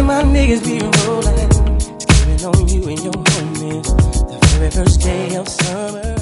my niggas be rolling, screaming on you and your homies. The very first day of summer.